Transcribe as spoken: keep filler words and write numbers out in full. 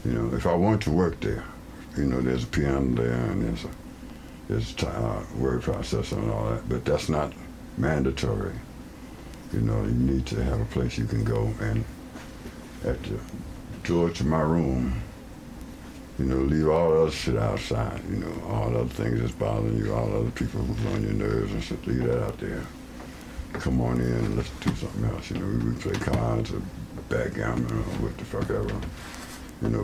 You know, if I want to work there, you know, there's a piano there and there's a there's a uh, word processor and all that, but that's not mandatory. You know, you need to have a place you can go and at the door to my room, you know, leave all the other shit outside, you know, all the other things that's bothering you, all the other people who's on your nerves and shit, leave that out there. Come on in and let's do something else, you know, we play cards or backgammon or what the fuck ever. You know,